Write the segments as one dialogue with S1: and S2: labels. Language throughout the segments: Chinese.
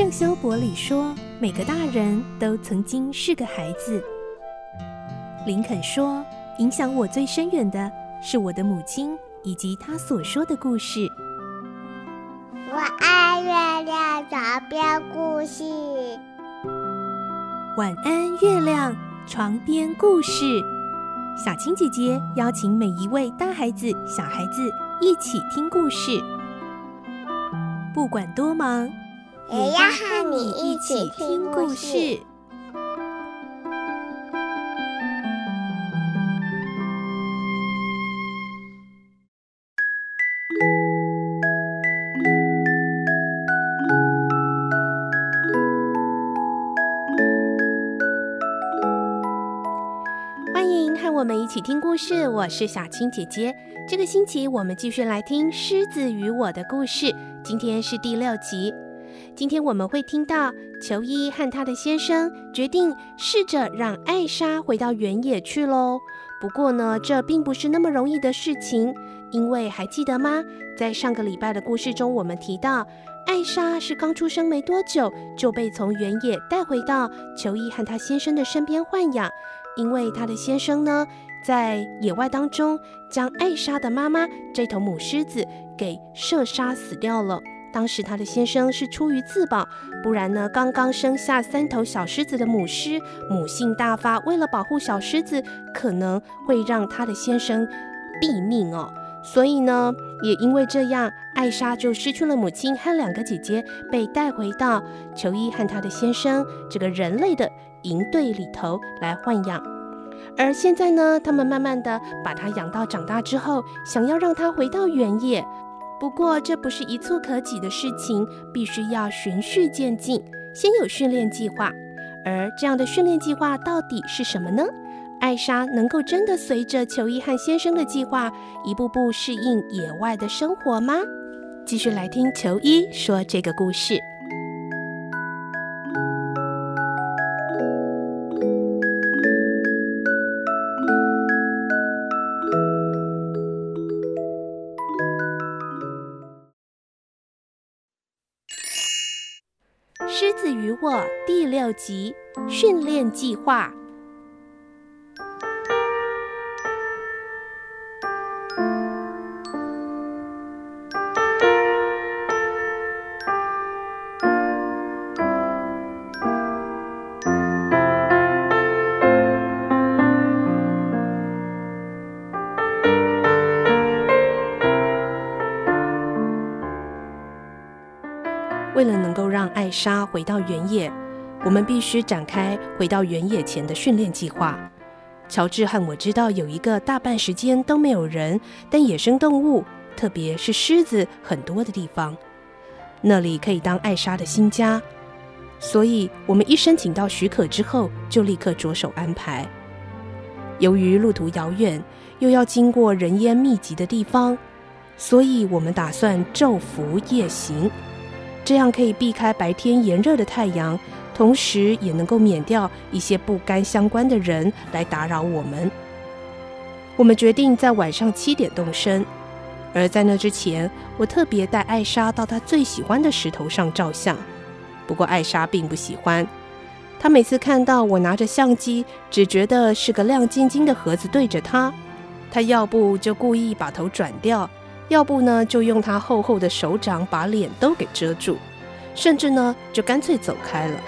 S1: 圣修伯里说，每个大人都曾经是个孩子。林肯说，影响我最深远的是我的母亲以及她所说的故事。
S2: 我爱月亮床边故事。
S1: 晚安，月亮，床边故事。小青姐姐邀请每一位大孩子、小孩子一起听故事，不管多忙，
S2: 也要和你一起听故事。
S1: 欢迎和我们一起听故事，我是小青姐姐。这个星期我们继续来听《狮子与我的故事》，今天是第6集。今天我们会听到裘伊和他的先生决定试着让艾莎回到原野去咯。不过呢，这并不是那么容易的事情，因为还记得吗？在上个礼拜的故事中，我们提到艾莎是刚出生没多久就被从原野带回到裘伊和他先生的身边豢养，因为他的先生呢，在野外当中将艾莎的妈妈这头母狮子给射杀死掉了。当时他的先生是出于自保，不然呢，刚刚生下3头小狮子的母狮母性大发，为了保护小狮子，可能会让他的先生毙命哦。所以呢，也因为这样，艾莎就失去了母亲和2个姐姐，被带回到裘伊和他的先生这个人类的营队里头来豢养。而现在呢，他们慢慢的把他养到长大之后，想要让他回到原野。不过这不是一蹴可及的事情，必须要循序渐进，先有训练计划。而这样的训练计划到底是什么呢？艾莎能够真的随着裘伊和先生的计划，一步步适应野外的生活吗？继续来听裘伊说这个故事。狮子与我第6集，训练计划。为了能够让艾莎回到原野，我们必须展开回到原野前的训练计划。乔治和我知道有一个大半时间都没有人，但野生动物，特别是狮子很多的地方，那里可以当艾莎的新家。所以我们一申请到许可之后，就立刻着手安排。由于路途遥远，又要经过人烟密集的地方，所以我们打算昼伏夜行，这样可以避开白天炎热的太阳，同时也能够免掉一些不该相关的人来打扰我们。我们决定在晚上7点动身，而在那之前，我特别带艾莎到她最喜欢的石头上照相。不过艾莎并不喜欢，她每次看到我拿着相机，只觉得是个亮晶晶的盒子对着她，她要不就故意把头转掉，要不呢就用他厚厚的手掌把脸都给遮住，甚至呢就干脆走开了。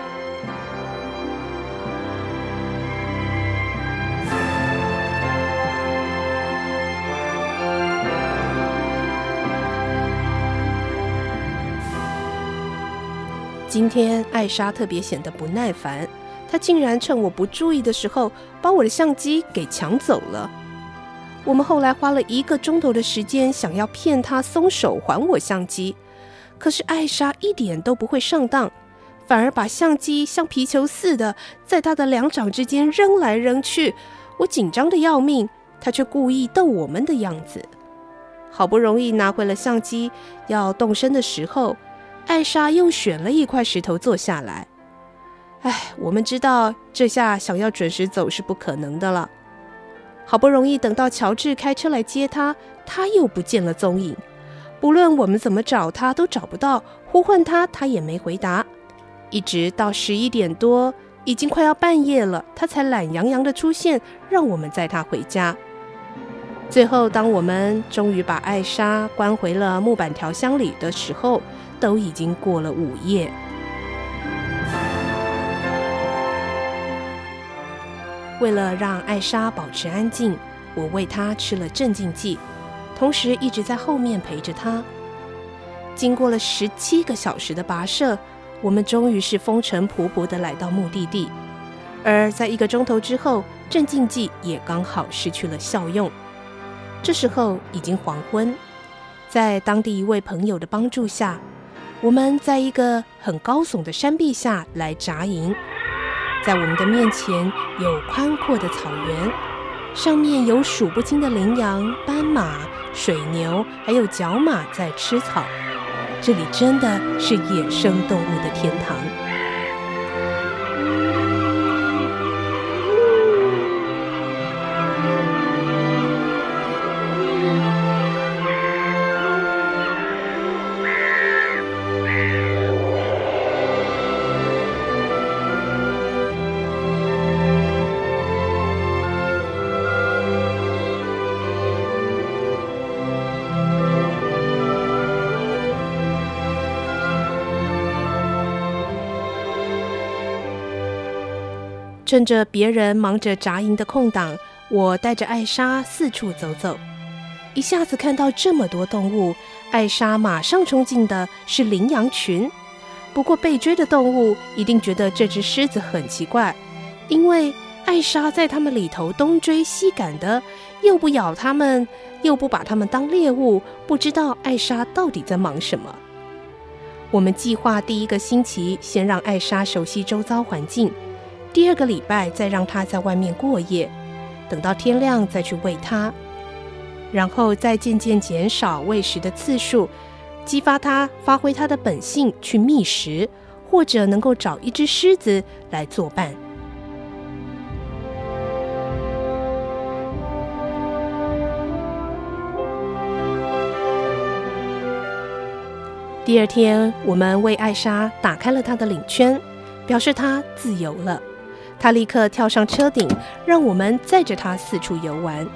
S1: 今天艾莎特别显得不耐烦，她竟然趁我不注意的时候把我的相机给抢走了。我们后来花了1个钟头的时间，想要骗她松手还我相机，可是艾莎一点都不会上当，反而把相机像皮球似的在她的2掌之间扔来扔去。我紧张得要命，她却故意逗我们的样子。好不容易拿回了相机，要动身的时候，艾莎又选了一块石头坐下来。我们知道这下想要准时走是不可能的了。好不容易等到乔治开车来接他，他又不见了踪影。不论我们怎么找他都找不到，呼唤他他也没回答。 一直到11点多，已经快要半夜了，他才懒洋洋地出现，让我们载他回家。最后，当我们终于把艾莎关回了木板调箱里的时候，都已经过了午夜。为了让艾莎保持安静，我喂她吃了镇静剂，同时一直在后面陪着她。经过了17个小时的跋涉，我们终于是风尘仆仆地来到目的地。而在1个钟头之后，镇静剂也刚好失去了效用。这时候已经黄昏，在当地一位朋友的帮助下，我们在一个很高耸的山壁下来扎营。在我们的面前有宽阔的草原，上面有数不清的羚羊、斑马、水牛，还有角马在吃草。这里真的是野生动物的天堂。趁着别人忙着扎营的空档，我带着艾莎四处走走。一下子看到这么多动物，艾莎马上冲进的是羚羊群。不过被追的动物一定觉得这只狮子很奇怪，因为艾莎在他们里头东追西赶的，又不咬他们，又不把他们当猎物，不知道艾莎到底在忙什么。我们计划第1个星期先让艾莎熟悉周遭环境，第2个礼拜再让她在外面过夜，等到天亮再去喂她，然后再渐渐减少喂食的次数，激发她发挥她的本性去觅食，或者能够找一只狮子来作伴。第2天，我们为艾莎打开了她的领圈，表示她自由了。她立刻跳上车顶，让我们载着她四处游玩。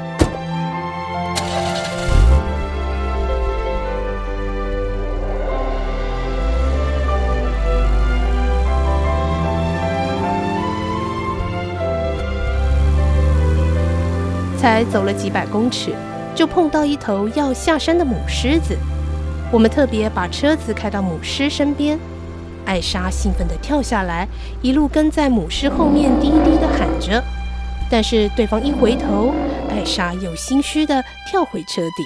S1: 才走了几百公尺，就碰到一头要下山的母狮子。我们特别把车子开到母狮身边，艾莎兴奋地跳下来，一路跟在母狮后面低低地喊着。但是对方一回头，艾莎又心虚地跳回车顶。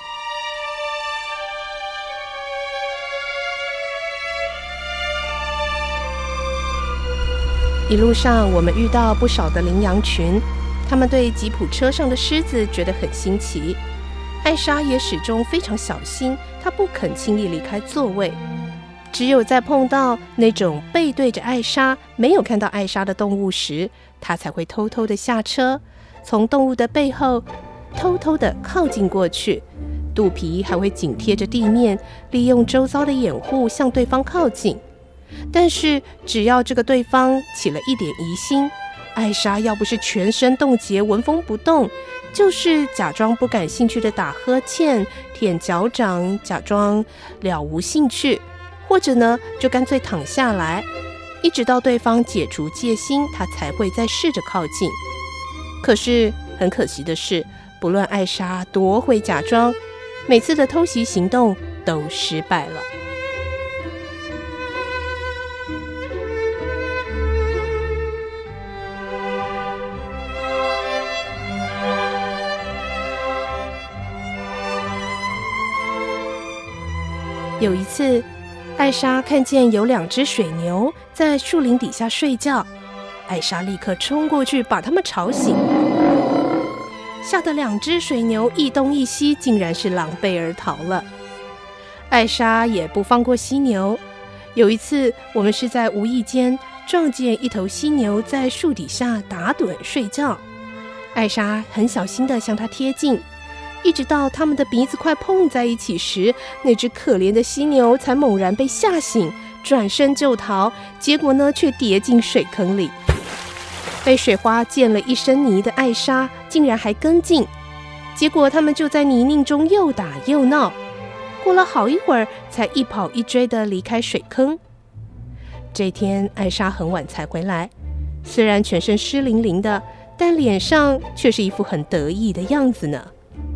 S1: 一路上我们遇到不少的羚羊群，他们对吉普车上的狮子觉得很新奇。艾莎也始终非常小心，她不肯轻易离开座位。只有在碰到那种背对着艾莎、没有看到艾莎的动物时，她才会偷偷的下车，从动物的背后偷偷的靠近过去，肚皮还会紧贴着地面，利用周遭的掩护向对方靠近。但是只要这个对方起了一点疑心，艾莎要不是全身冻结纹风不动，就是假装不感兴趣的打呵欠、舔脚掌，假装了无兴趣，或者呢就干脆躺下来，一直到对方解除戒心，她才会再试着靠近。可是很可惜的是，不论艾莎多会假装，每次的偷袭行动都失败了。有一次，艾莎看见有2只水牛在树林底下睡觉，艾莎立刻冲过去把它们吵醒，吓得2只水牛一东一西，竟然是狼狈而逃了。艾莎也不放过犀牛，有一次我们是在无意间撞见一头犀牛在树底下打盹睡觉，艾莎很小心地向它贴近，一直到他们的鼻子快碰在一起时，那只可怜的犀牛才猛然被吓醒， 转身就逃，结果呢却跌进水坑里。被水花溅了一身泥的艾莎竟然还跟进，结果他们就在泥泞中又打又闹，过了好一会儿才一跑一追地离开水坑。这天艾莎很晚才回来，虽然全身湿淋淋的，但脸上却是一副很得意的样子呢。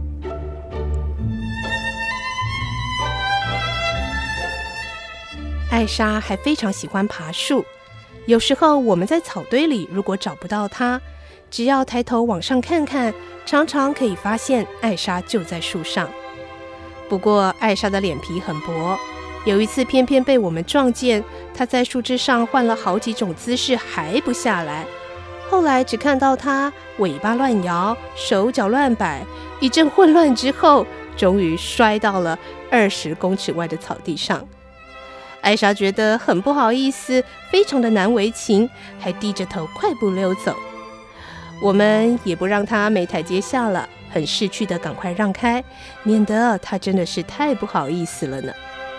S1: 艾莎还非常喜欢爬树，有时候我们在草堆里如果找不到她，只要抬头往上看看，常常可以发现艾莎就在树上。不过艾莎的脸皮很薄，有一次偏偏被我们撞见，她在树枝上换了好几种姿势还不下来。后来只看到她尾巴乱摇，手脚乱摆，一阵混乱之后，终于摔到了20公尺外的草地上。艾莎觉得很不好意思，非常的难为情，还低着头快步溜走。我们也不让她没台阶下了，很识趣的赶快让开，免得她真的是太不好意思了呢。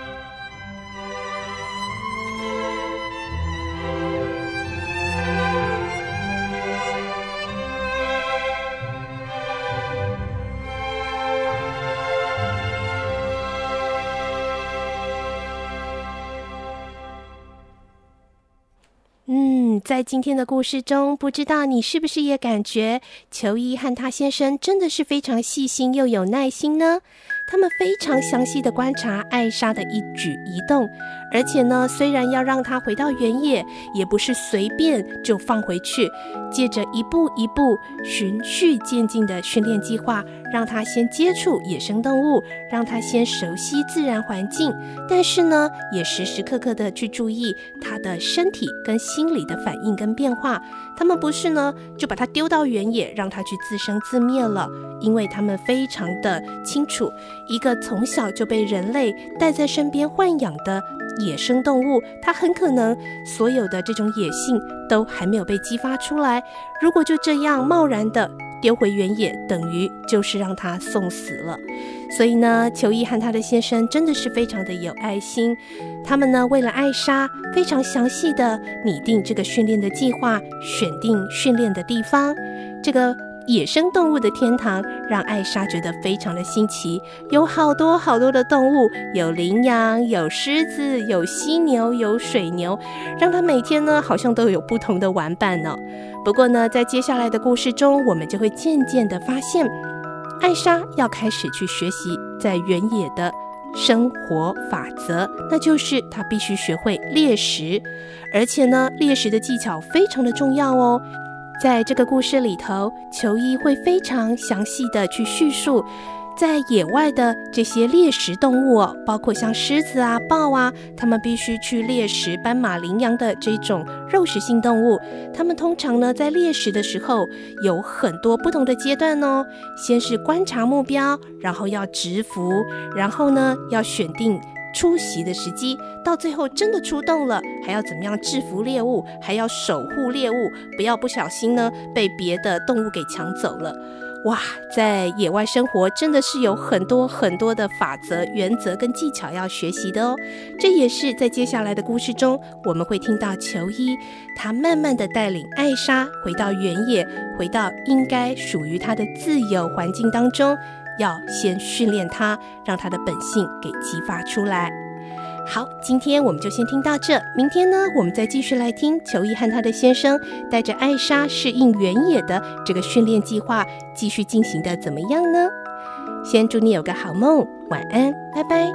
S1: 在今天的故事中，不知道你是不是也感觉裘伊和他先生真的是非常细心又有耐心呢？他们非常详细的观察艾莎的一举一动，而且呢，虽然要让她回到原野，也不是随便就放回去，借着一步一步循序渐进的训练计划，让她先接触野生动物，让她先熟悉自然环境，但是呢，也时时刻刻的去注意她的身体跟心理的反应跟变化。他们不是呢就把她丢到原野，让她去自生自灭了，因为他们非常的清楚，一个从小就被人类带在身边豢养的野生动物，它很可能所有的这种野性都还没有被激发出来，如果就这样贸然的丢回原野，等于就是让它送死了。所以呢，裘伊和他的先生真的是非常的有爱心，他们呢为了艾莎非常详细的拟定这个训练的计划，选定训练的地方，这个野生动物的天堂让艾莎觉得非常的新奇，有好多好多的动物，有羚羊，有狮子，有犀牛，有水牛，让她每天呢好像都有不同的玩伴呢。不过呢，在接下来的故事中，我们就会渐渐的发现，艾莎要开始去学习在原野的生活法则，那就是她必须学会猎食，而且呢，猎食的技巧非常的重要哦。在这个故事里头，裘伊会非常详细的去叙述在野外的这些猎食动物哦，包括像狮子啊、豹啊，他们必须去猎食斑马、羚羊的这种肉食性动物。他们通常呢在猎食的时候有很多不同的阶段哦，先是观察目标，然后要蛰伏，然后呢要选定出袭的时机，到最后真的出动了，还要怎么样制服猎物，还要守护猎物，不要不小心呢被别的动物给抢走了。哇，在野外生活真的是有很多很多的法则、原则跟技巧要学习的哦。这也是在接下来的故事中，我们会听到裘伊他慢慢的带领艾莎回到原野，回到应该属于他的自由环境当中，要先训练他，让他的本性给激发出来。好，今天我们就先听到这，明天呢，我们再继续来听裘伊和他的先生带着艾莎适应原野的这个训练计划继续进行的怎么样呢？先祝你有个好梦，晚安，拜拜。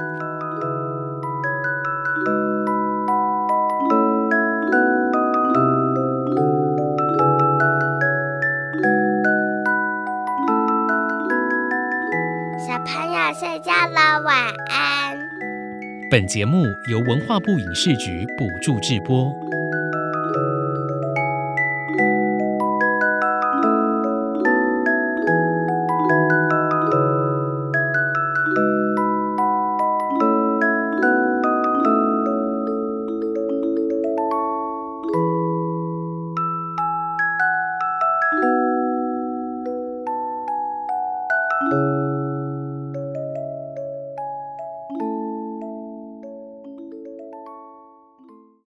S2: 小朋友睡觉了，晚安。
S3: 本节目由文化部影视局补助制播。